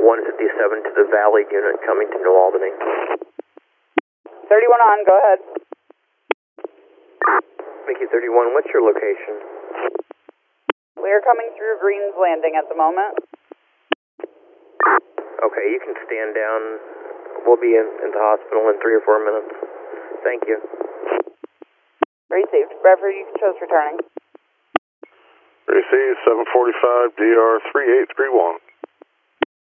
157 to the Valley unit coming to New Albany. 31 on, go ahead. Mickey 31, what's your location? We are coming through Green's Landing at the moment. Okay, you can stand down. We'll be in the hospital in 3 or 4 minutes. Thank you. Received. Bradford, you can show us returning. Received 745 DR 3831.